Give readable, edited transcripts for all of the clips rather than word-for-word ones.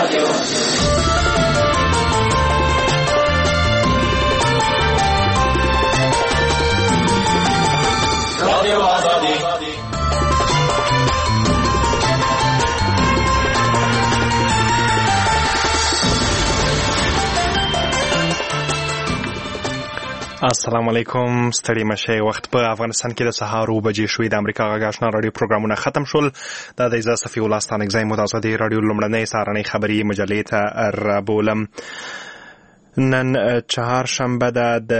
السلام علیکم. ستړي مشه. وخت په افغانستان کې د سهار 9 بجې شوې. د امریکا غږ آشنا رادیو پروګرامونه ختم شول. دا د اجازه صفي الله ستانکزی مو د ازادي رادیو لومړنۍ سهارنۍ خبري مجلې ته رابولم. نن چهارشنبه ده د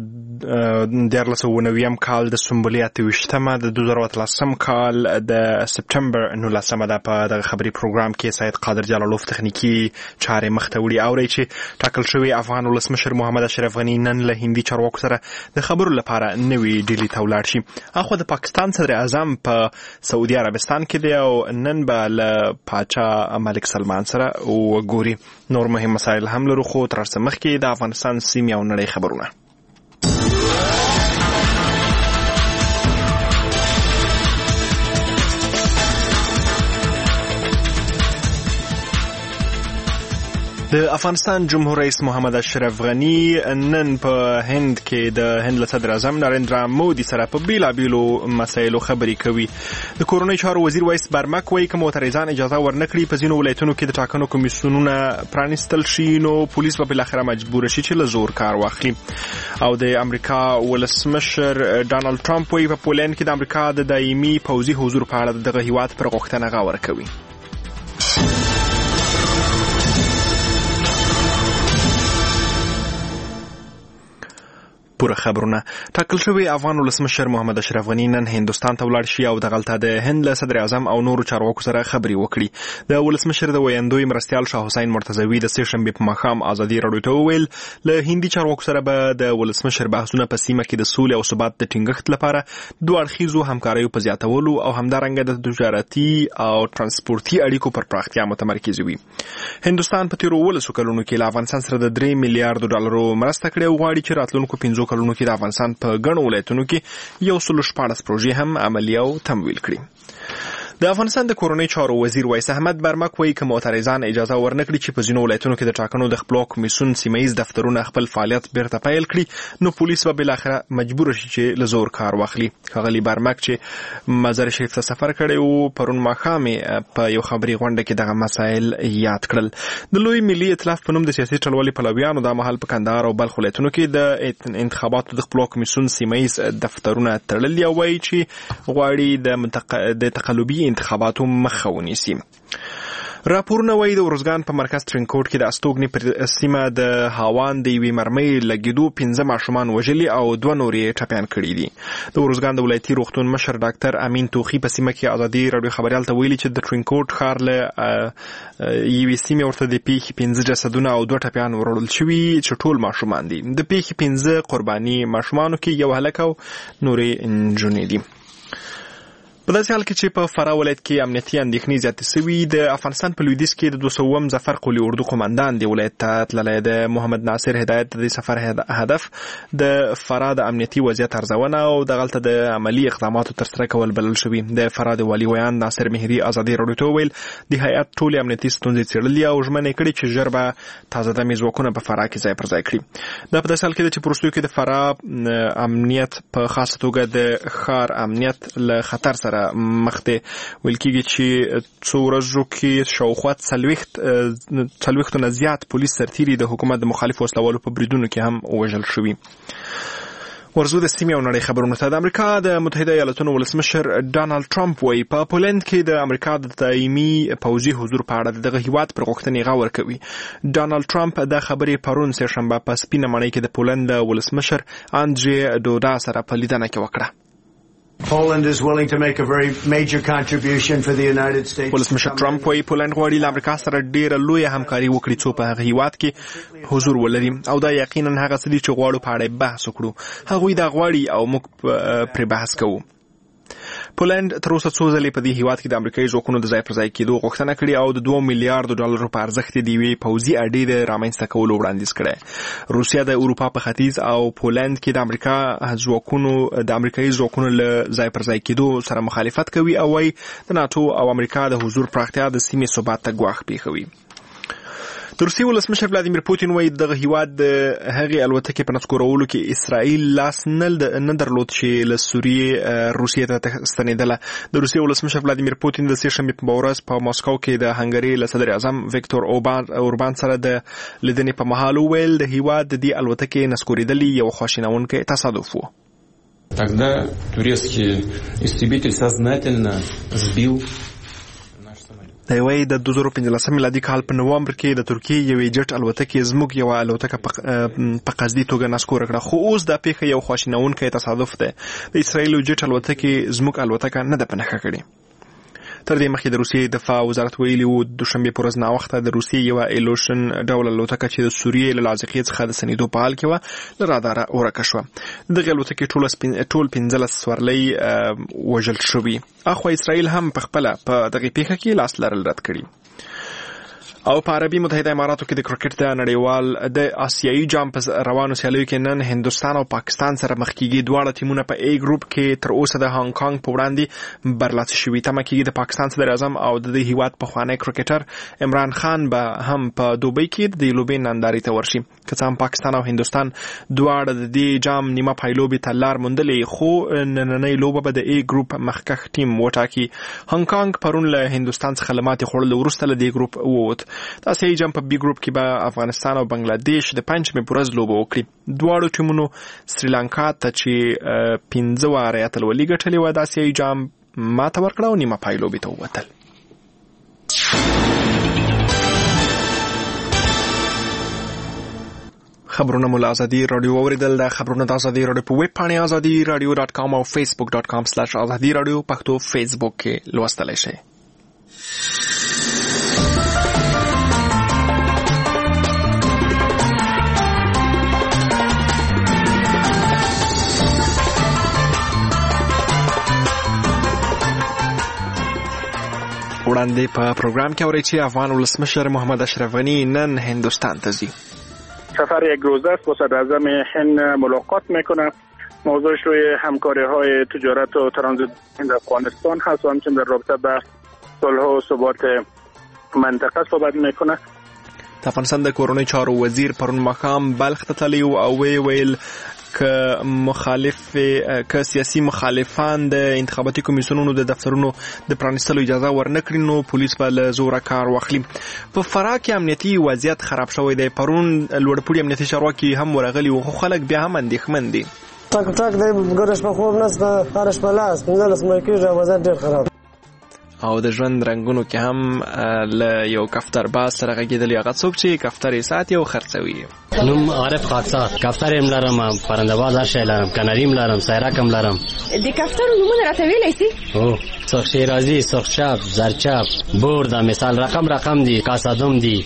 1999 کال د سنبلې 28مه د 2013 کال د سپټمبر 19مه ده. په دغه خبري پروګرام کې سید قادر جلالوف تخنیکی چارې مخته وړي. اوري چې ټاکل شوی افغان ولسمشر محمد اشرف غنی نن له هندي چارواکو سره د خبرو لپاره نوې ډیلی ته ولاړ شي. اخو د پاکستان صدر اعظم په سعودي عربستان کې دی او نن به له پاچا ملک سلمان سره وګوري. نور مهم مسایل هم لرو خو تر څه مخکې د افغانستان سیمې او نړۍ خبرونه. د افغانستان جمهور رئیس محمد اشرف غنی نن په هند کې د هند صدر اعظم نریندرا مودي سره په بیلابیلو مسایلو خبرې کوي. د کورنۍ چارو وزیر وایس برمک وایي که معترضان اجازه ورنکړي په ځینو ولایتونو کې د ټاکنو کمیسیونونه پرانیستل شي نو پولیس به بالاخره مجبور شي چې له زور کار واخلي. او د امریکا ولسمشر ډانلډ ټرمپ وایي په پولند کې د امریکا د دایمي پوځي حضور په اړه دغه هیواد پر غوښتنه غور کوي. پوره خبرونه. ټاکل شوی افغان ولسمشر محمد اشرف غنی نن هندستان ته ولاړ شي او دغلته د هند له صدر اعظم او نورو چارواکو سره خبرې وکړي. د ولسمشر د ویاندوی مرستیال شاه حسین مرتضوی د سه شنبې په ماښام ازادي رادیو ته وویل له هندي چارواکو سره به د ولسمشر بحثونه په سیمه کې د سولې او ثبات د ټینګښت لپاره دوه اړخیزو همکاریو په زیاتولو او همدارنګه د تجارتي او ترانسپورتي اړیکو پر پراختیا متمرکز وي. هندستان په تیرو 12 کلونو کې له افغانستان سره د 3 میلیارډ ډالرو مرسته کړې او غواړي چې راتلونکو 15 کلونو کې د افغانستان په ګڼو ولایتونو کې 114 پروژې هم عملي او تمویل کړي. د افغانستان د کورنۍ چارو وزیر وایس احمد برمک وایي که معترضان اجازه ورنکړي چې په ځینو ولایتونو کې د ټاکنو د خپلواک کمیسیون سیمه‌ییز دفترونه خپل فعالیت بیرته پیل کړي نو پولیس به بالاخره مجبور شي چې له زور کار واخلي. ښاغلي برمک چې مزار شریف ته سفر کړی او پرون ماښام په یو خبري غونډه کې دغه مسایل یاد کړل. د لوی ملي ائتلاف په نوم د سیاسي ټلوالي پلویانو د مهال په کندهار او بلخ ولایتونو کې د انتخاباتو د خپلواک کمیسیون سیمه‌ییز دفترونه تړلي او وایي چې غواړي د تقلبي انتخاباتو مخه ونیسي. راپورونه وایي د ورزګان په مرکز ترینکوټ کې د استوګنې پر سیمه د هاوان د یوې مرمۍ لګېدو 15 ماشومان وژلي او 2 نور یې ټپیان کړي دي. د ورزګان د ولایتي روغتون مشر ډاکټر امین توخي په سیمه کې ازادي رادیو خبريال ته ویلي چې د ترینکوټ ښار له یوې سیمې ورته د پیښې 15 جسدونه او 2 ټپیان وروړل شوي چې ټول ماشومان دي. د پیښې 15 قرباني ماشومانو کې یو هلک او نورې نجونې دي. په داسې حال کې چې په فراه ولایت کې امنیتي اندېښنې زیاتې شوي د افغانستان په لویدیځ کې د 200م ظفر قولي اردو قومندان د ولایت ته تللی د محمد ناصر هدایت د سفر هدف د فراه د امنیتي وضعیت ارزونه او دغلته د عملی اقداماتو ترسره کول بلل شوي. د فراه د والي ویان ناصر مهري ازادي رادیو ته وویل د هیئت ټولې امنیتي ستونزې څېړلي او ژمنه کړې چې ژر به تازه دمې ځواکونه په فراه کې ځای پر ځای کړي. دا په داسې حال کې ده چې په وروستیو کې د فراه امنیت په خاصه توګه د ښار امنیت له خطر سره مخ دی. ویل کېږي چې څو ورځو کې شاوخوا 40 نه زیات پولیس سرتیري د حکومت د مخالف وسلوالو په بریدونو کې هم وژل شوي. ورزو د سیمې او نړۍ خبرونو ته. د امریکا د متحده ایالاتونو ولسمشر ډانلډ ټرمپ وایي په پولند کې د امریکا د دایمي پوځي حضور په اړه دغه هیواد پر غوښتنې غور کوي. ډانلډ ټرمپ دا خبرې پرون سه شنبه په سپینه ماڼۍ کې د پولند ولسمشر اندرې دودا سره په لیدنه کې وکړه. Poland is willing to make a very major contribution for the United States. ولسمشر ټرمپ وايي پولند غواړي له امریکا سره ډیره لویه همکاري وکړي څو په هغه هیواد کې حضور ولري او دا یقینا هغه څه دي چې غواړو په اړه بحث وکړو. هغوی دا غواړي او موږ پر بحث کوو. پولند تر اوسه څو ځلې په دې هیواد کې د امریکایي ځواکونو د ځای پر ځای کېدو غوښتنه کړې او د 2 میلیارډ ډالرو په ارزښت د یوې پوځي اډې د رامنځته کولو وړاندیز کړی. روسیا د اروپا په ختیځ او پولند کې د امریکایي ځواکونو له ځای پر ځای کېدو سره مخالفت کوي او وايي د ناتو او امریکا د حضور پراختیا د سیمې ثبات ته ګواښ پیښوي. د روسیې ولسمشر ولادیمیر پوتین وایي دغه هیواد د هغې الوتکې په نسکورولو کې اسرائیل لاس نه درلود چې له سوریې روسیې ته ستنېدله. د روسیې ولسمشر ولادیمیر پوتین د سه‌شنبې په ورځ په ماسکو کې د هنګري له صدر اعظم ویکتور اوربان سره د لیدنې په مهال وویل د هیواد د دې الوتکې نسکورېدل یو خواشینونکی تصادف و. Тогда турецкий истребитель сознательно сбил наш самолет. د یوې د 2015 میلادي کال په نوامبر کې د ترکیې یوې جټ الوتکې زموږ یو الوتکه په قصدي توګه نسکور کړه، خو اوس دا پیښه یو خواشینونکی تصادف ده. د اسرایل جټ الوتکې زموږ الوتکه نه ده پنهخه کړې. تر دې مخکې د روسیې دفاع وزارت ویلي و د دوشنبې په ورځ ناوخته د روسیې یوه ایلوشن ډول الوتکه چې د سوریې له لاذقیې څخه د ستنېدو په حال کې وه له راداره ورکه شوه. دغې الوتکې ټول 15 سورلۍ وژل شوي. اخوا اسرائیل هم په خپله په دغې پیښه کې لاس لرل رد کړي. او په عربي متحده اماراتو کې د کرکټ د نړیوال د آسیایي جام په روانو سیالیو کې نن هندوستان او پاکستان سره مخ کېږي. دواړه ټیمونه په A ګروپ کې تر اوسه د هانګ کانګ په وړاندې برلاسی شوي. تمه کېږي د پاکستان صدر اعظم او د دې هیواد پخوانی کرکټر عمران خان به هم په دوبۍ کې د دې لوبې نندارې ته ورشي. که څه هم پاکستان او هندوستان دواړه د دې جام نیمه پایلوبې ته لار موندلې، خو نننۍ لوبه به د A ګروپ مخکښ ټیم وټاکي. هانګ کانګ پرون له هندوستان څخه له ماتې خوړلو وروسته له دې ګروپ ووت. د آسیایي جام په B ګروپ کې به افغانستان او بنگلاديش د پنځمې په ورځ لوبه وکړي. دواړو ټیمونو سریلانکا ته چې 15 واره اتلولي ګټلې وه د آسیایي جام ماته ورکړه او نیمه پایلوبې ته ووتل. خبرونه مو له ازادي راډیو اوریدل. د خبرونه د ازادي راډیو په ویب پاڼې azadiradio.com او facebook.com/azadi radio پښتو فیسبوک کې لوستلی شئ. وړاندې په پروگرام کې اورئ چې افغان ولسمشر محمد اشرف غنی نن هندوستان ته ځي. سفر یک روزه است با صدر اعظم هند ملاقات میکنه. موضوعش روی همکاری‌های تجارت و ترانزیت هند افغانستان هست و همچنین در رابطه با صلح و ثبات منطقه صحبت میکنه. د افغانستان د کورنۍ چارو وزیر پرون ماښام بلخ ته تللی او ویل که سیاسي مخالفان د انتخاباتي کمیسیونونو د دفترونو د پرانیستلو اجازه ورنکړي نو پولیس به له زوره کار واخلي. په فراه کې امنیتي وضعیت خراب شوی دی. پرون لوړپوړي امنیتي چارواکي هم ورغلي وو، خو خلک بیا هم اندېښمن دي. ټک دی ګرش په خوب نسته، هرش په لاس 15 مې کېږي، وضعیت ډېر خراب. او د ژوند رنگونو کې هم له یو کفتر باز سره غږېدلی. هغه څوک چې کفتر یې ساتي او خرڅوي. نوم عارف خاکسار. کفتر یم لرم، پرنده‌باز هر شی لرم، کناریم لرم، سیرک هم لرم. د کفترو نومونه راته ویلی سي؟ هو، سرخ شیرازي، سرخ چاپ، زرچاپ، بور دا مثال رقم دي، کاسادم دي.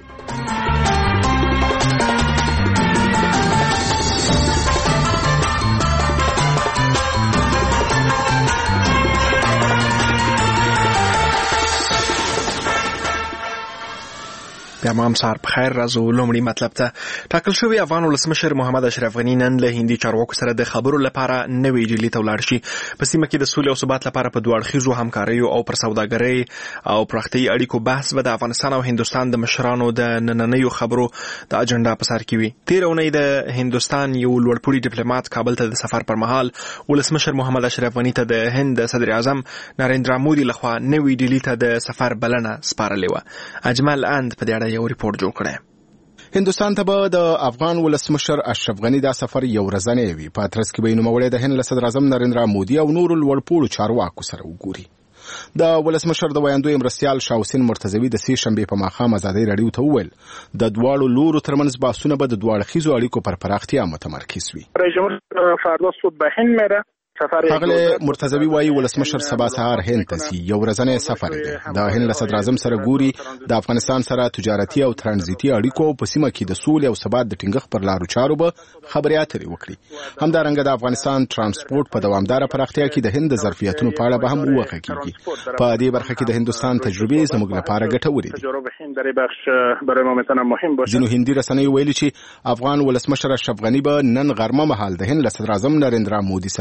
بیا هم سهار په خیر. راځو لومړي مطلب ته. ټاکل شوی افغان ولسمشر محمد اشرف غنی نن له هندي چارواکو سره د خبرو لپاره نوې ډیلي ته ولاړ شي. په سیمه کې د سولې او ثبات لپاره په دوه اړخیزو همکاریو او پر سوداګرۍ او پراختیایي اړیکو بحث به د افغانستان او هندوستان د مشرانو د نننیو خبرو د اجنډا په سر کې وي. تېره اونۍ د هندوستان یو لوړپوړي ډیپلوماټ کابل ته د سفر پر مهال ولسمشر محمد اشرف غنی ته د هند صدر اعظم نریندرا مودي لخوا نوې ډیلي ته د سفر بلنه سپارلې وه. اجمل اند په دې اړه یو ریپورت جوړ کړی. هندوستان ته به د افغان ولسمشر اشرف غنی دا سفر یو ورځنی وي. په ترڅ کې به نوموړی د هند صدر اعظم نریندرا مودي او نورو لوړپوړو چارواکو سره وګوري. د ولسمشر د ویاندوی مرستیال شاوسین مرتضوی د سې شنبې په ماښام ازادي راډیو ته وویل د دواړو لورو ترمنځ بحثونه به د دواړو خیزو اړیکو پر پراختیا متمرکز وي. رئیس جمهور فردا صبح به هند میره. هغه مرتضوی وایي ولسمشر سبا سهار هند ته ځي. یو ورځنی سفر دی. د هند صدر اعظم سره ګوري، د افغانستان سره تجارتي او ترانزیتي اړیکو په سیمه کې د سولې او ثبات د ټینګښت پر لارو چارو به خبرې اترې وکړي. همدارنګه د افغانستان ترانسپورت په دوامداره پراختیا کې د هند د ظرفیتونو په اړه به هم وغږ کیږي. په دې برخه کې د هندوستان تجربې زموږ لپاره ګټورې دي. ځینو هندي رسنیو ویلي چې افغان ولسمشر اشرف غنی به نن غرمه مهال د هند صدر اعظم نریندرا مودي سره وګوري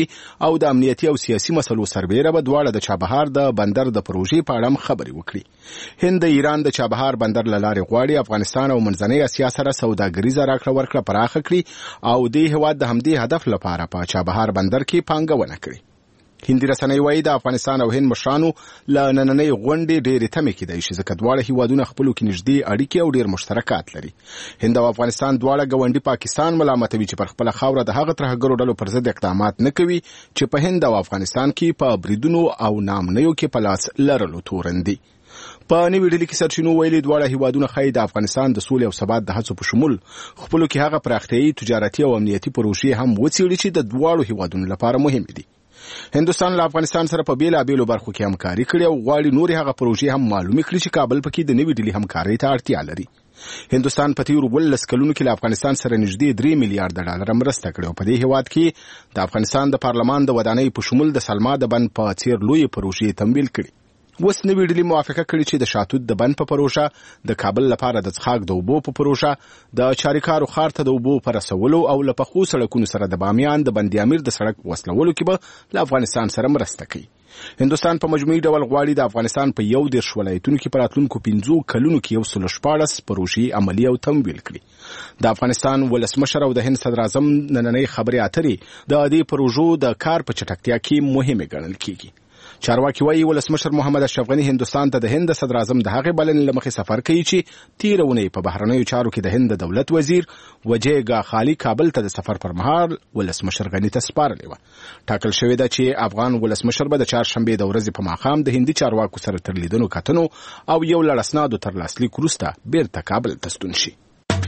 او د امنیتي او سیاسي مسلو سربېره به دواړه د چابهار د بندر د پروژې په اړه خبرې وکړي. هند د ایران د چابهار بندر له لارې غواړي افغانستان او منځنۍ اسیا سره سوداګریزه راکړه ورکړه پراخه کړي او د هېواد د همدې هدف لپاره په چابهار بندر کې پانګونه کړي. هندي رسنۍ وایي د افغانستان او هند مشرانو له نننۍ غونډې ډېرې تمې کېدای شي ځکه دواړه هیوادونه خپلو کې نږدې اړیکې او ډېر مشترکات لري. هند او افغانستان دواړه ګاونډي پاکستان ملامتوي چې پر خپله خاوره د هغه ترهګرو ډلو پر ضد اقدامات نه کوي چې په هند او افغانستان کې په بریدونو او نامنیو کې په لاس لرلو تورن دي. په نوې ډلې کې سرچینو ویلي دواړه هیوادونه ښایي د افغانستان د سولې او ثبات د هڅو په شمول خپلو کې هغه پراختیایي تجارتي او امنیتي پروژې هم وڅېړي چې د دواړو هیوادونو لپاره مهمې دي. هندوستان له افغانستان سره په بیلابیلو برخو کې همکاري کړې او غواړي نورې هغه پروژې هم معلومې کړي چې کابل پکې د نوې ډلې همکارۍ ته اړتیا لري. هندوستان په تیرو 12 کلونو کې له افغانستان سره نږدې 3 میلیارډ ډالر مرسته کړې او په دې هیواد کې د افغانستان د پارلمان د ودانۍ په شمول د سلما د بند په څیر لوی پروژې تمویل کړي. اوس نوې ډلې موافقه کړې چې د شاتوت د بند په پروژه، د کابل لپاره د څښاک د اوبو په پروژه، د چاریکارو ښار ته د اوبو په رسولو او له پخو سړکونو سره د بامیان د بند امیر د سړک وصلولو کې به له افغانستان سره مرسته کوي. هندوستان په مجموعي ډول غواړي د افغانستان په 11 ولایتونو کې په راتلونکو 15 کلونو کې 114 پروژې عملي او تمویل کړي. د افغانستان ولسمشر او د هند صدر اعظم نننۍ خبرې اترې د دې پروژو د کار په چټکتیا کې مهمه ګڼل کیږي. چارواکي وایي ولسمشر محمد اشرف غني هندوستان ته د هند صدر اعظم د هغې بلنې له مخې سفر کوي چې تېره اونۍ په بهرنیو چارو کې د هند د دولت وزیر وجیګا خالي کابل ته د سفر پر مهال ولسمشر غني ته سپارلې وه. ټاکل شوې ده چې افغان ولسمشر به د چهارشنبې د ورځې په ماښام د هندي چارواکو سره تر لیدنو کتنو او یو لړ اسنادو تر لاسلیک وروسته بیرته کابل ته ستون شي.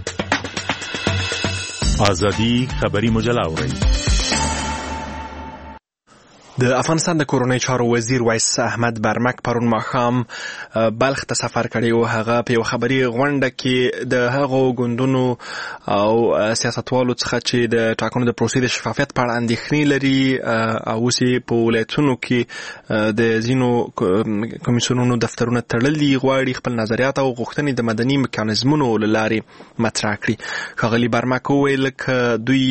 ازادي خبري مجله اورئ. د افغانستان د کورنۍ چارو وزیر وایس احمد برمک پرون ماښام بلخ ته سفر کړی و. هغه په یو خبري غونډه کې د هغو ګوندونو او سیاستوالو څخه چې د ټاکنو د پروسې د شفافیت په اړه اندېښنې لري او اوس یې په ولایتونو کې د ځینو کمیسیونونو دفترونه تړلي غواړي خپل نظریات او غوښتنې د مدني میکانیزمونو له لارې مطرح کړي. ښاغلي برمک وویل که دوی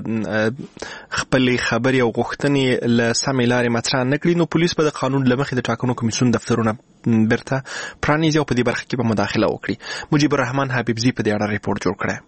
خپلې خبرې او غوښتنې له سمې لارې مطرح نه کړي نو پولیس به د قانون له مخې د ټاکنو کمیسیون دفترونه بیرته پرانیزي او په دې برخه کې به مداخله وکړي. مجيب الرحمن حبیبزي په دې اړه ریپورت جوړ کړی.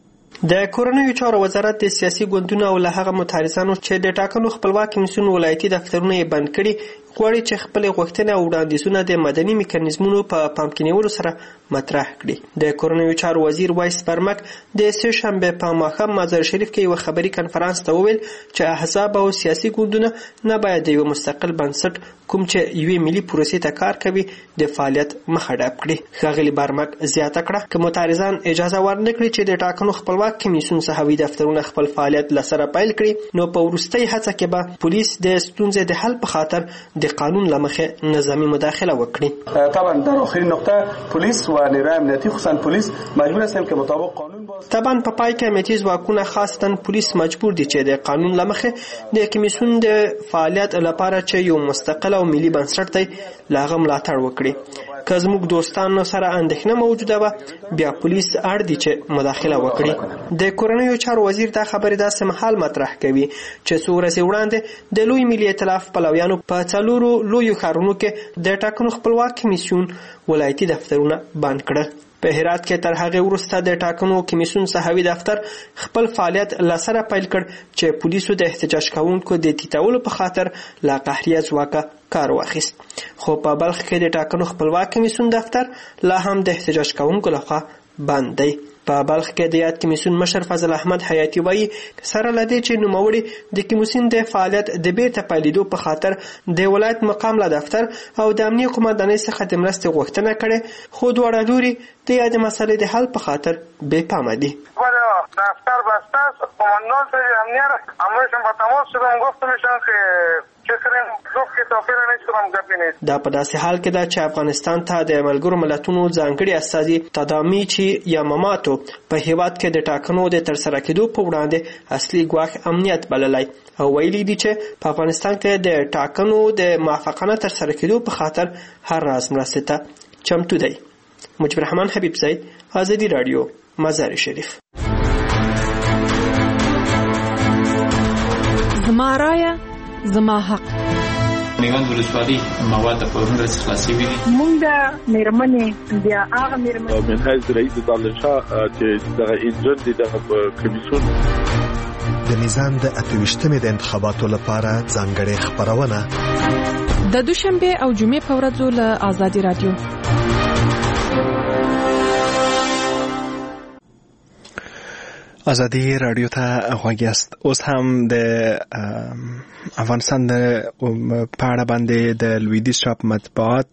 د کورنیو چارو وزارت د سیاسي ګوندونو او له هغه متحرسانو چې د ټاکنو خپلواک کمیسیون ولایتي دفترونه یې بند کړي غواړي چې خپل غوښتنې او وړاندیزونه د مدني میکانیزمونو په پام کې نیولو سره مطرح کړي. د کورنیو چارو وزیر وایس برمک د سه شنبه په ماښام مزار شریف کې یو خبري کنفرانس ته وویل چې احزاب او سیاسي ګوندونه نه باید د یو مستقل بنسټ کوم چې یوې ملي پروسې ته کار کوي د فعالیت مخه ډپ کړي. ښاغلي برمک زیاته کړه که متحرزان اجازه ورنکړي چې د ټاکنو خپلواک کمیسیون صحوي دفترونه خپل فعالیت لسره پیل کړي نو په وروستۍ هڅه کې به پولیس د ستونزې د حل په خاطر د قانون لمخه نظامی مداخله وکړي. طبعا در آخرین نقطه پلیس و نیروی امنیتی خصوصا پلیس مجبور هستند که مطابق قانون طبعا په پای کې امنیتي ځواکونه خاصتا پولیس مجبور دي چې د قانون لمخه د کمیسیون د فعالیت لپاره چې یو مستقل او ملي بنسټ دی لاغه ملاتړ وکړي. که زموږ دوستانو سره اندېښنه موجوده وه بیا پولیس اړ دي چې مداخله وکړي. د کورنیو چارو وزیر دا خبرې داسې مهال مطرح کوي چې څو ورځې وړاندې د لوی ملي ائتلاف پلویانو په څلورو لویو ښارونو کې د ټاکنو خپلواک کمیسیون ولایتي دفترونه بند کړل. په هرات کې تر هغه وروسته د ټاکنو کمیسیون صحوي دفتر خپل فعالیت لسره پیل کړ چې پولیسو د احتجاج کوونکو د تیتاولو په خاطر لا قهریه ځواکه کار واخیست. خو په بلخ کې د ټاکنو خپلواک کمیسیون دفتر لا هم د احتجاج کوونکو لخوا بند دی. په بلخ کې د یاد کمیسیون مشر فضل احمد حیاتی وایي سره لدې چې نوموړي د کمیسیون د فعالیت د بیرته پیلېدو په خاطر د ولایت مقام له دفتر او د امنیه قومندانۍ څخه د مرستې غوښتنه کړې خو دواړه لوري د یادې مسئلې د حل په خاطر بې پامه دي. دفتر بسته است قماندان صاحب امنیت همراهشان با تماس شدم گفتمشان که دا په داسې حال کې ده چې افغانستان ته د ملګرو ملتونو ځانګړي استازي تدامیچی یاماماتو په هیواد کې د ټاکنو د ترسره کېدو په وړاندې اصلي ګواښ امنیت بللی او ویلي دي چې په افغانستان کې د ټاکنو د موافقانه ترسره کېدو په خاطر هر راز مرستې ته چمتو دی. مجيب الرحمن حبیبزی، ازادي رادیو، مزار شریف. زما رایه زما حق. میوند ولسوالۍ مواد په ورنډه خلاصي وي. مونږ د میرمنې بیا هغه میرمنې من حیث رئیس دانشاه چې دغه انجن دي دغه کمیسیون د نظام د 28مې د انتخاباتو لپاره ځانګړې خبرونه د دوشنبه او جمعې په ورځو له آزادي رادیو. آزادی رادیو ته غوږ یاست. اوس هم د افغانستان د پاړه باندې د لویدیځ چاپ مطبوعات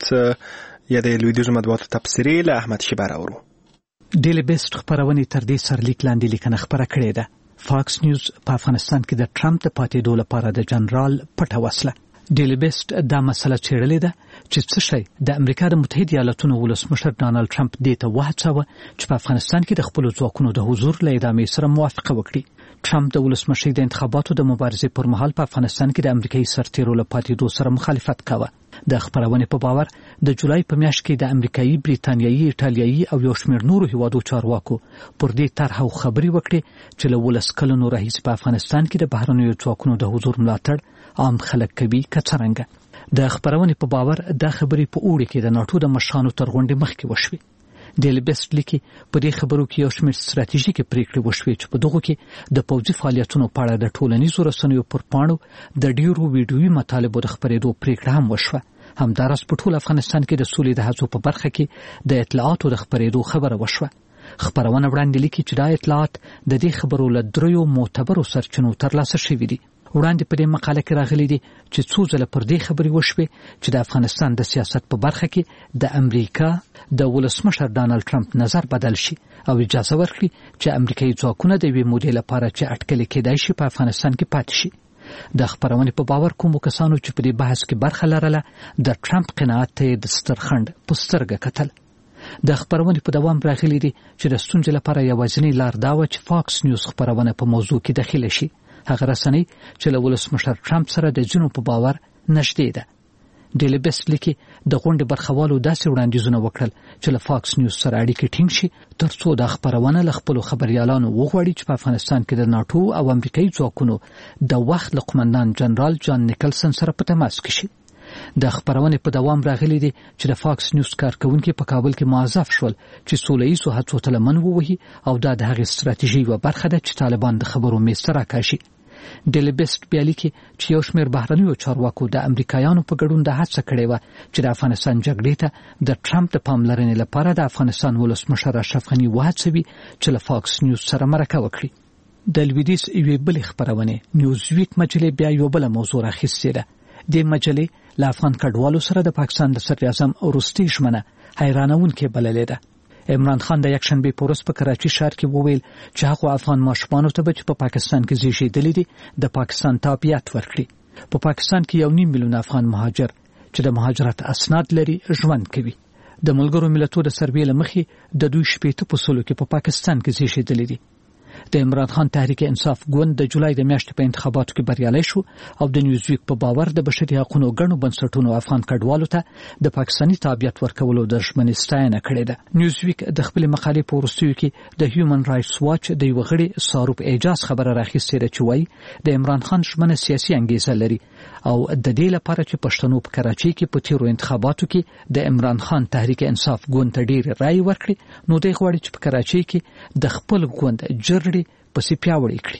یا د لویدیځو مطبوعاتو تبصرې له احمد شیبر اورو. ډیلی بیسټ خبرونه تر دې سرلیک لاندې لیکنه خبره کړې ده. فاکس نیوز په افغانستان کې د ټرمپ د پاتېدو لپاره د جنرال پټه وسله. ډیلی بیسټ دا مسله چیرلې ده چې څه شي د امریکا د متحده ایالاتونو ولسمشر ډانلډ ټرمپ دې ته وهڅاوه چې په افغانستان کې د خپل ځواکونو د حضور له ادامې سره موافقه وکړي. ټرمپ د ولسمشر د انتخاباتو د مبارزې پر مهال په افغانستان کې د امریکایي سرتیرو له پاتېدو سره مخالفت کاوه. د خبرونې په باور د جولای په میاشت کې د امریکایي، بریتانیایي، ایټالیایي او یو شمېر نورو هیوادو چارواکو پر دې طرح او خبرې وکړې چې له 19 کلونو راهیسې په افغانستان کې د بهرنیو ځواکونو د حضور ملاتړ عام خلک کوي که څرنګه. د خبرونې په باور دا خبرې په اوړي کې د ناتو د مشرانو تر غونډې مخکې وشوې. ډیلی بیسټ لیکي په دې خبرو کې یو شمېر ستراتیژیکې پریکړې وشوې چې په دغو کې د پوځي فعالیتونو په اړه د ټولنیزو رسنیو پر پاڼو د ډیرو ویډیويي مطالبو د خبرېدو پریکړه هم وشوه. همداراز په ټول افغانستان کې د سولې د هڅو په برخه کې د اطلاعاتو د خبرېدو خبره وشوه. خبرونه وړاندې لیکي چې دا اطلاعات د دې خبرو له دریو معتبرو سرچینو ترلاسه شوي دي. وړاندې په دې مقاله کې راغلي دي چې څو ځله پر دې خبرې وشوې چې د افغانستان د سیاست په برخه کې د امریکا د ولسمشر ډانلډ ټرمپ نظر بدل شي او اجازه ورکړي چې امریکایي ځواکونه د یوې مودې لپاره چې اټکل کېدای شي په افغانستان کې پاتې شي. د خبرونې په باور کومو کسانو چې په دې بحث کې برخه لرله د ټرمپ قناعت ته د سترخند په سترګه کتل. د خبرونې په دوام راغلي دي چې د ستونزې لپاره یوازینی لار دا و چې فاکس نیوز خبرونه په موضوع کې دخیله شي. هغه رسنۍ چې له ولسمشر ټرمپ سره د ځینو په باور نږدې ده. ډیلی بیسټ لیکي د غونډې برخوالو داسې وړاندیزونه وکړل چې له فاکس نیوز سره اړیکې ټینګ شي ترڅو دا خبرونه له خپلو خبريالانو وغواړي چې په افغانستان کې د ناتو او امریکایي ځواکونو د وخت له قومندان جنرال جان نیکلسن سره په تماس کې شي. د خبرونې په دوام راغلي دي چې د فاکس نیوز کارکونکي په کابل کې معذف شول چې سوله‌ییزو هڅو ته لمن ووهي او دا د هغې ستراتیژي یوه برخه ده چې طالبان د خبرو میز ته راکاشي. ډیلی بیسټ بیا لیکي چې یو شمېر بهرنیو چارواکو د امریکایانو په ګډون د هڅه کړې وه چې د افغانستان جګړې ته د ټرمپ د پاملرنې لپاره د افغانستان ولسمشر اشرف غني وهڅوي چې له فاکس نیوز سره مرکه وکړي. د لویدیځ یوې بلې خبرونې نیوزویک مجلې بیا یوه بله موضوع راخیستې ده. دې مجلې له افغان کډوالو سره د پاکستان د صدراعظم وروستۍ ژمنه حیرانوونکې بللې ده. عمران خان د یکشنبه په ورځ په کراچي ښار کې وویل چې هغه افغان ماشومانو ته چې په پاکستان کې زیږیدلي دي د پاکستان تابعیت ورکړي. په پاکستان کې 1.5 میلیون افغان مهاجر چې د مهاجرت اسناد لري ژوند کوي. د ملګرو ملتونو د سروې له مخې د 2.8% کې په پاکستان کې زیږیدلي دي. د عمران خان تحریک انصاف ګوند د جولای د میاشتې په انتخاباتو کې بریالی شو او د نیوزویک په باور د بشري حقوقو ګڼو بنسټونو افغان کډوالو ته د پاکستاني تابعیت ورکولو د ژمنې ستاینه کړې ده. نیوزویک د خپل مقالې په وروستیو کې د هیومن رائټس واچ د یو غړي ساروپ اعجاز خبره راخیستې ده چې وایي د عمران خان ژمنه سیاسي انګیزه لري او د دې لپاره چې پښتنو په کراچي کې په تیرو انتخاباتو کې د عمران خان تحریک انصاف ګوند ته ډېر رائے ورکړي نو دوی غواړي چې په کراچي کې د خپل ګوند جرړې پسې پیاوړی کړي.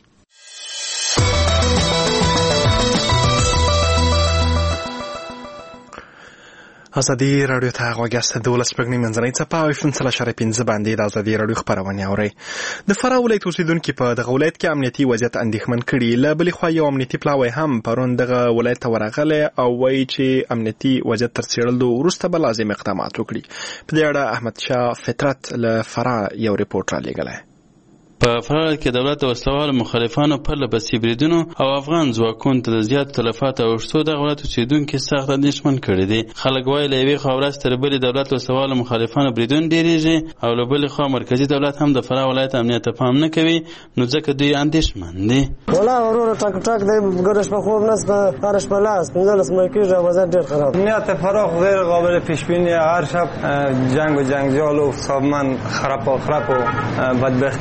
ازادي رادیو ته غوږ یاست. د ولس پګنی منځنۍ څپه او FM 3.5 باندې د ازادي رادیو خبرونه اورئ. د فراه ولایت اوسیدونکو په دغه ولایت کې امنیتي وضعیت اندېښمن کړي. له بلې خوا یو امنیتي پلاوی هم پرون دغه ولایت ته ورغلی او وایي چې امنیتي وضعیت تر څېړلو وروسته به لازم اقدامات وکړي. په دې اړه احمد شاه فطرت له فراه یو ریپورټ رالیږلی. په فراه کې دولت د وسلوالو مخالفانو پرله پسې بریدونو او افغان ځواکونو ته د زیاتو تلفاتو اوښتو دغه ولایت اوسېدونکي سخت اندېښمن کړي دي. خلک وایي له یوې خوا ورځ تر بلې دولت وسلوالو مخالفانو بریدونه ډېرېږي او له بلې خوا مرکزي دولت هم د فراه ولایت امنیت ته پام نه کوي نو ځکه دوی اندېښمن دي. والله وروره ټک ټک دی ګرش په خوب نسته هرش په لاس 15 مې کېږي وضعیت ډېر خراب. امنیت فراه غیر قابل پیش بینی. هر شب جنگ و جنجال و سازمان خراب و بدبختی ته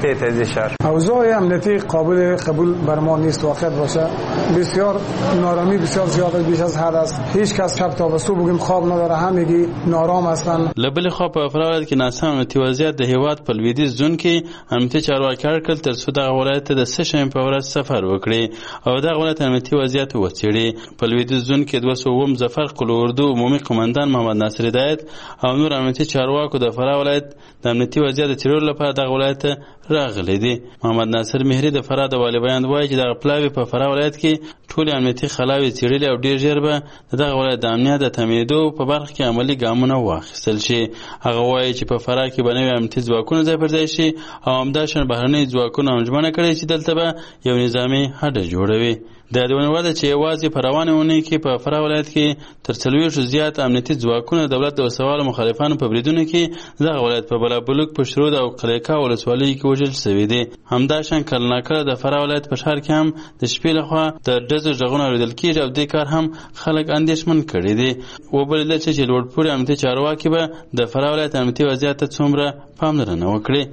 شهر. اوضاع امنیتی قابل قبول بر ما نیست. واقعیت باشه بسیار نارامی بسیار زیاد بیش از حد است. هیچ کس شب تا صبح بگیم خواب نداره، همگی نارام هستند. لبل خو په افراد کې ناسم امنیتي وضعیت د هیواد په لویدیځ زون کې امنیتي چارواکي اړکل تر څو د ولایت د سشن په ورځ سفر وکړي او د ولایت امنیتي وضعیت وڅېړي. په لویدیځ زون کې 200 ظفر قل اردو عمومي قومندان محمد ناصر هدایت او نور امنیتي چارواکو د فراه ولایت د امنیتي وضعیت د څېړلو لپاره د ولایت راغلي دي. محمد ناصر مهری د فراه د والي بیان وایي چې د پلاوی په فراه ولایت کې ټول امنیتي خلاوي څېړلي او ډیر ژر به د ولایت د امنیت د تامینېدو په برخه کې عملي ګامونه واخیستل شي. هغه وایي چې په فراه کې به نوي امنیتي ځواکونه ځای پر ځای شي او همداشان بهرني ځواکونه هم ژمنه کړې چې دلته به یو نظامي هډه جوړوي. د دې ونوده چې یوازې په روانه اونۍ کې په فراه ولایت کې تر 40 زیات امنیتي ځواکونه دولت د وسوالو مخالفانو په بریدونو کې دغه ولایت په بلابلوک په شرود او قلیقا ولسوالۍ کې وژل شوي دي. همداشان کله ناکله د فراه ولایت په ښار کې هم د شپې لخوا د ډزو غږونه اورېدل کېږي او دې کار هم خلک اندېښمن کړي دي. وبلله چې لوړپوړي امنیتي چارواکي به د فراه ولایت امنیتي وضعیت ته څومره پاملرنه وکړي.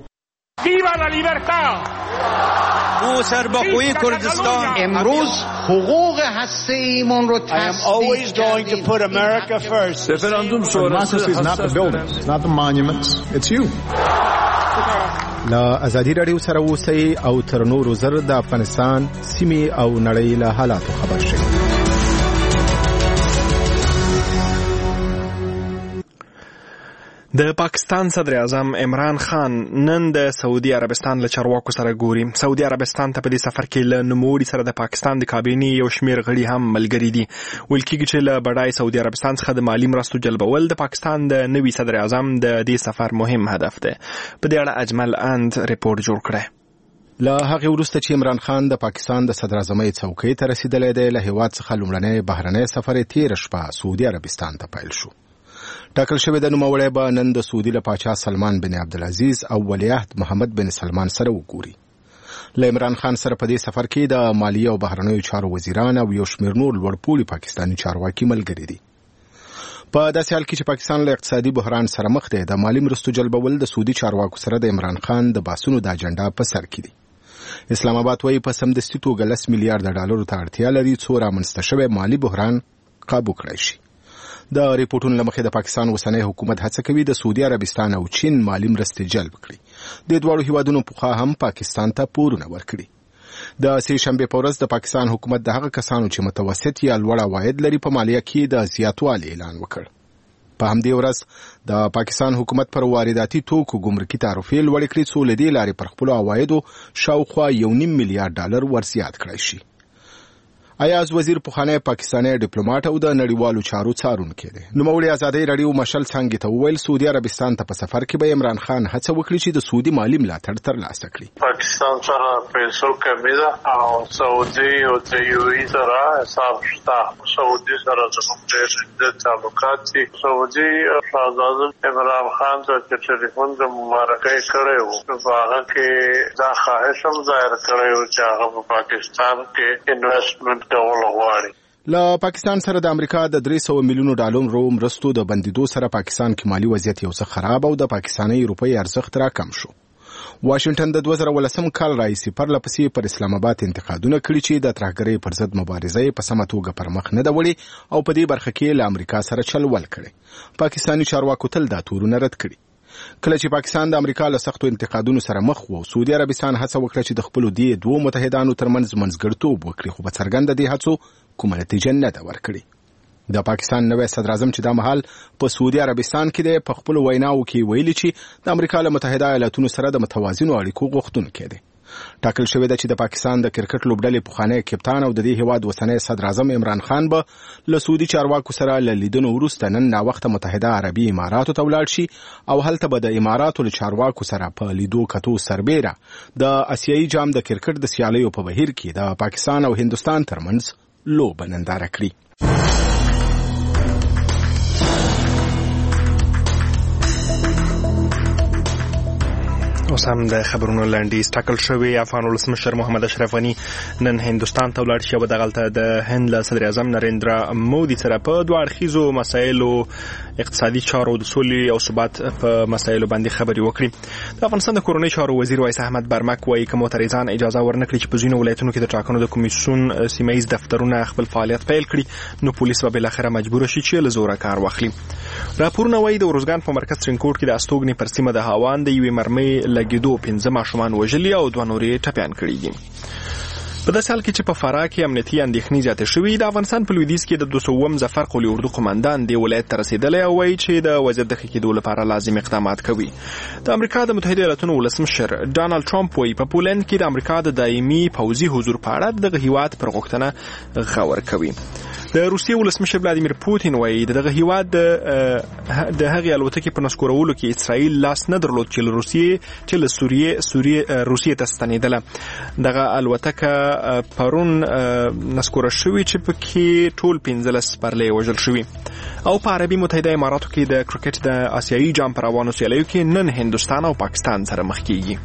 ما سرباخوی کردستان امروز حقوق هسته ایمان رو تصدیق Referendum sonrası is not the buildings, it's not the monuments, it's you. لا ازادي رادیو سره اوسئ او تر نورو زر د افغانستان سیمې او نړۍ له حالاتو خبر شئ. د پاکستان صدر اعظم عمران خان نن د سعودي عربستان له چارواکو سره ګوري. سعودي عربستان ته په دې سفر کې له نوموړي سره د پاکستان د کابینې یو شمېر غړي هم ملګري دي. ویل کېږي چې له بډای سعودي عربستان څخه د مالي مرستو جلبول د پاکستان د نوي صدر اعظم د دې سفر مهم هدف دی. په دې اړه اجمل اند ریپورت جوړ کړی. له هغې وروسته چې عمران خان د پاکستان د صدر اعظمۍ څوکۍ ته رسیدلی دی، له هېواد څخه لومړنی بهرنی سفر یې تېره شپه سعودي عربستان ته پیل شو. ټاکل شوی د نوموړی به نن د سعودي له پاچا سلمان بن عبدالعزیز او ولیعهد محمد بن سلمان سره وګوري. له عمران خان سره په دې سفر کې د مالیې او بهرنیو چارو وزیران او یو شمېر نور لوړپوړي پاکستاني چارواکي ملګري دي. په داسې حال کې چې پاکستان له اقتصادي بحران سره مخ دی، د مالي مرستو جلبول د سعودي چارواکو سره د عمران خان د باسونو د اجنډا په سر کې دي. اسلام آباد وایي په سمدستي توګه 10 میلیارډ ډالرو ته اړتیا لري څو رامنځته شوی مالي بحران قابو کړی شي. د ریپورتونو له مخې د پاکستان اوسنی حکومت هڅه کوي د سعودي عربستان او چین مالي مرستې جلب کړي. د دواړو هیوادونو پخوا هم پاکستان ته پورونه ورکړي. د سې شنبې په ورځ د پاکستان حکومت د هغه کسانو چې متوسط یا لوړ عواید لري په مالیه کې د زیاتوالي اعلان وکړ. په همدې ورځ د پاکستان حکومت پر وارداتي توکو ګمرکي تعرفې لوړې کړې څو له دې لارې پر خپلو عوایدو شاوخوا 1.5 میلیارډ ډالر ورزیات کړی شي. ایاز وزیر پخوانی پاکستانی ډیپلوماټ او د نړیوالو چارو څارونکی دی. نوموړي ازادۍ راډیو مشل څانګې ته وویل سعودي عربستان ته په سفر کې به عمران خان هڅه وکړي چې د سعودي مالي ملاتړ ترلاسه کړي. پاکستان سره پیسو کمی ده او سعودي او د یو ای سره حساب شته. سعودي سره زموږ ډېر تعلقات دي. سعودي شاهزاده عمران خان ته چې ټلیفون د مبارکۍ کړی و، په هغه کې دا خواهش هم ظاهر کړی و چې هغه په پاکستان کې انویسټمنټ له پاکستان سره د امریکا د 300 میلیونو ډالرو مرستو د بندیدو سره پاکستان کې مالی وضعیت یو څه خراب او د پاکستاني روپۍ ارزښت راکم شو. واشنگټن د 2018 کال راهیسې پرلپسې پر اسلام آباد انتقادونه کړي چې د ترهګرۍ پر ضد مبارزه په سمه توګه پر مخ نه ده وړې او په دې برخه کې له امریکا سره چلول کړي. پاکستاني چارواکو تل دا تورونه رد کړي. کله چې پاکستان د امریکا له سختو انتقادونو سره مخ و، سعودي عربستان هڅه وکړه چې د خپلو دې دوه متحدانو ترمنځ منځګړیتوب وکړي، خو په څرګنده دې هڅو کومه نتیجه نه ده ورکړې. د پاکستان نوی صدر اعظم چې دا مهال په سعودي عربستان کې دی، په خپلو ویناوو کې ویلي چې د امریکا له متحده ایالاتونو سره د متوازنو اړیکو غوښتونکی دی. ټاکل شوی ده چې د پاکستان د کرکټ لوبډلې پخوانی کپتان او د دې هیواد اوسنی صدر اعظم عمران خان به له سعودي چارواکو سره له لیدنو وروسته نن ناوخته متحده عربي اماراتو ته ولاړ شي او هلته به د اماراتو له چارواکو سره په لیدو کتو سربیره د اسیایي جام د کرکټ د سیالیو په بهیر کې د پاکستان او هندوستان ترمنځ لوبه ننداره کړي. اوس هم د خبرونو لنډیز. ټاکل شوی افغان ولسمشر محمد اشرف غني نن هندوستان ته ولاړ شي او دغلته د هند له صدر اعظم نریندرا مودي سره په دوه اړخیزو مسایلو، اقتصادي چارو، د سولې او ثبات په مسایلو باندې خبرې وکړي. د افغانستان د کورنۍ چارو وزیر وایس احمد برمک وایي که معترضان اجازه ورنکړي چې په ځینو ولایتونو کې د ټاکنو د کمیسیون سیمه ییز دفترونه خپل فعالیت پیل کړي، نو پولیس به بالاخره مجبور شي چې له زوره کار واخلي. راپورونه وایي د ورزګان په مرکز ترینکوټ کې د استوګنې پر سیمه د هاوان د یوې مرمۍ لګېدو 15 ماشومان وژلي او 2 نورې ټپیان کړي دي. په داسې حال کې چې په فراه کې امنیتي اندېښنې زیاتې شوي، د افغانستان په لویدیځ کې د 200 ظفر قولي اردو قماندان دې ولایت ته رسېدلی او وایي چې د وضعیت د ښه کېدو لپاره لازم اقدامات کوي. د امریکا د متحده ایالاتونو ولسمشر ډانالډ ټرمپ وایي په پولند کې د امریکا د دایمي پوځي حضور په اړه دغه هیواد پر غوښتنه غور کوي. د روسیې ولسمشر ولادیمیر پوتین وایي دغه هیواد د هغې الوتکې په نسکورولو کې اسرائیل لاس نه درلود چې له روسیې ته ستنېدله. دغه الوتکه پرون نسکوره شوي چې پکې ټول 15 سپرلۍ وژل شوي. او په عربي متحده اماراتو کې د کرکټ د آسیایي جام په روانو سیالیو کې نن هندوستان او پاکستان سره مخ کیږي.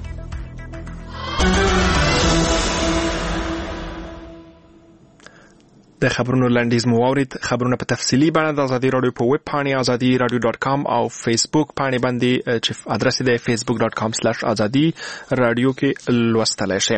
د خبرونو لنډیز مو واورید. خبرونه په تفصیلي بڼه د ازادي رادیو په ویب پاڼې azadi.radio.com او فیسبوک پاڼې باندې چې ادرس دی facebook.com/azadi رادیو کې لوستلای شئ.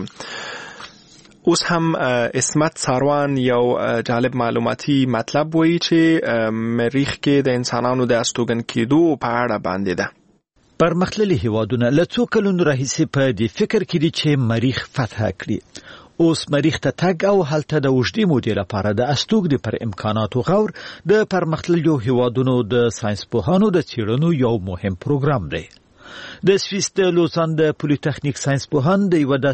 اوس هم اسمت ساروان یو جالب معلوماتي مطلب وایي چې مریخ کې د انسانانو د استوګن کېدو په اړه باندې ده. پرمختللي هیوادونه له څو کلونو راهیسې په دې فکر کې دي چې مریخ فتح کړي. اوس مریخ ته تګ او هلته د اوږدې مودې لپاره د استوګنې پر امکاناتو غور د پرمختللو هیوادونو د ساینسپوهانو د څېړنو یو مهم پروګرام دی. د سویس د لوزان د پولیټیکنیک ساینسپوهان د یو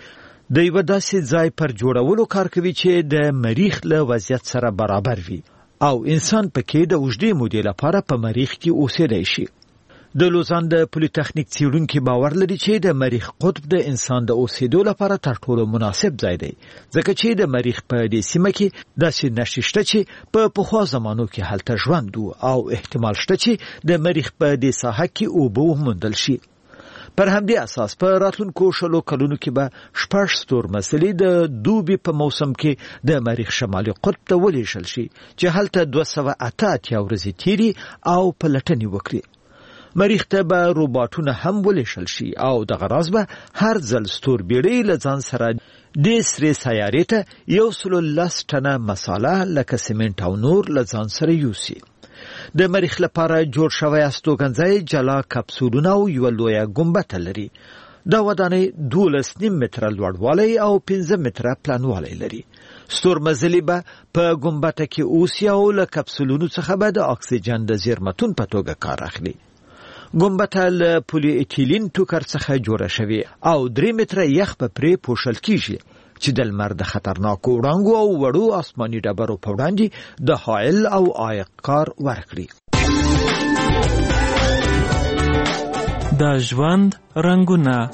داسې ځای پر جوړولو کار کوي چې د مریخ له وضعیت سره برابر وي او انسان پکې د اوږدې مودې لپاره په مریخ کې اوسېدای شي. د لوزان د پولیټیکنیک څېړونکي باور لري چې د مریخ قطب د انسان د اوسېدو لپاره تر ټولو مناسب ځای دی، ځکه چې د مریخ په دې سیمه کې داسې نښې شته چې په پخوا زمانو کې هلته ژوند و او احتمال شته چې د مریخ په دې ساحه کې اوبه وموندل شي. پر همدې اساس په راتلونکو 20 کلونو کې به 6 ستورمزلي د دوبي په موسم کې د مریخ شمالي قطب ته ولېږل شي چې هلته 288 ورځې تیري او پلټنې وکړي. مریخ ته به روباټونه هم ولېږل شي او دغه راز به هر ځل ستوربیړۍ له ځان سره د سرې سیارې ته 110 ټنه مساله لکه سیمنټ او نور له ځان سره یوسي. د مریخ لپاره جوړ شوی استوګنځای جلا کپسولونه او یوه لویه ګنبده لري. دا ودانۍ 12.5 متره لوړوالی او 15 متره پلنوالی لري. ستورمزلي به په ګنبده کې اوسي او له کپسولونو څخه به د اکسیجن د زیرمتون په توګه کار اخلي. ګنبده له پولی ایتیلین ټوکر څخه جوړه شوې او 3 متره یخ به پرې پوښل کیږي چې د لمر د خطرناکو وړانګو او وړو آسماني ډبرو په وړاندې د حائل او عایق کار ورکړي. د ژوند رنګونه.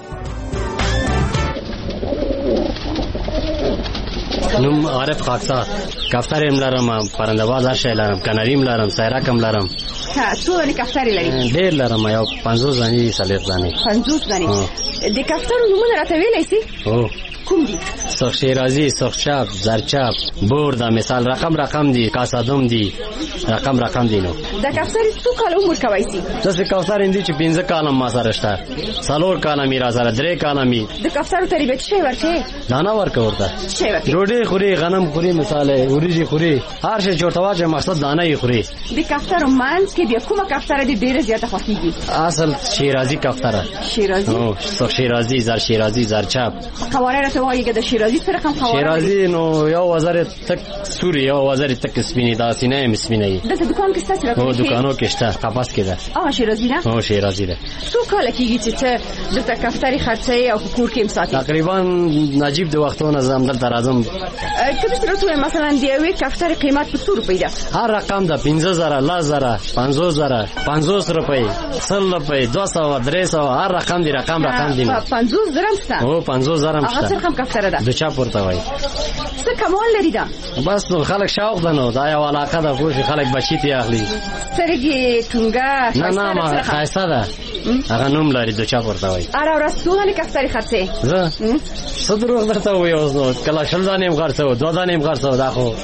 نوم عارف خاکسار، کفتر ام لرم، پرنده‌باز هر شی لرم، کناریم لرم، سیرکم لرم. څو دانې کفترې لري؟ ډېر لرم، یو 50 دانې 40 دانې. 50 دانې. د کفترو نومونه راته ویلی سي؟ هو. کوم دي؟ سرخ شیرازی، سرخ چپ، زرچپ، بور دا مثال رقم دي، کاسادوم دي، رقم دي. نو د کفترې څو کال عمر کوي سي؟ داسې کفتر اندي چې 15 کال ما سره شته، 4 کال می را سره، 3 کال می. د کفترو تربیت شي ورکه؟ دانا ورکه ورته. شي ورکه. ډوډۍ خوري، غنم خوري، مثال اوریجی خوري، هر شي چورته واچې مقصد دانه یې خوري. د کفترو مانس کې بیا کومه کفتره دي ډیره زیاته خوښیږي؟ اصل شیرازی کفتره. شیرازی؟ او سرخ شیرازی، زر شیرازی، زرچپ. قواره راته وایي د شیرازی سره کوم قواره؟ شیرازی نو یو وزر تک سوري، یو وزر تک سپینې، دا سینه مې سپینې. دلته دکان کې ستاسو راکړي؟ او دکانو کې شته، قفس کې ده. شیرازی ده؟ او شیرازی ده. څو کال کېږي چې ته دلته کفترې خرڅوې او په کور کې مساتې؟ تقریبا نجیب د وختونو زم دلته راځم. کله چې راته مثلا د یوې کفترې قیمت په څو روپۍ ده؟ هر رقم ده، 15,000، 10,000، 50,000، 50 روپۍ، 100 روپۍ، 200، 300، هر رقم دي. رقم دي. 50 درهم شته؟ او 50 درهم شته. هغه څه رقم کفتره ده؟ د چا پورته وای؟ څه کمال لري دا؟ بس نو خلک شوق ده، نو دا یو علاقه ده، خو خلک بچی ته اخلي. سترګې ټونګه نه خاصه ده. هغه نوم لري د چا ورته وای اره ورځ څو دانې کفترې خرڅې زه څه دروغ درته وایو اوس کله شل دانې هم خرڅو 2 دانې هم خرڅو دا خو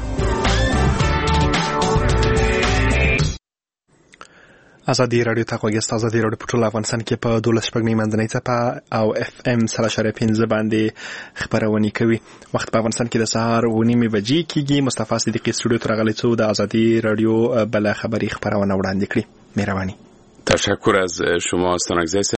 ازادي رادیو ته غوږی ازادي رادیو په ټول افغانستان کې په 12 شپږمې منځنۍ څپه او FM 3.5 باندې خبرونه کوي. وخت په افغانستان کې د سهار 9:30 بجې کېږي. مصطفی صدیقی استودیو ته راغلی څو د ازادي رادیو بل خبری خبرونه وړاندې کړي. مهرباني. تشکر از شما ستانگزی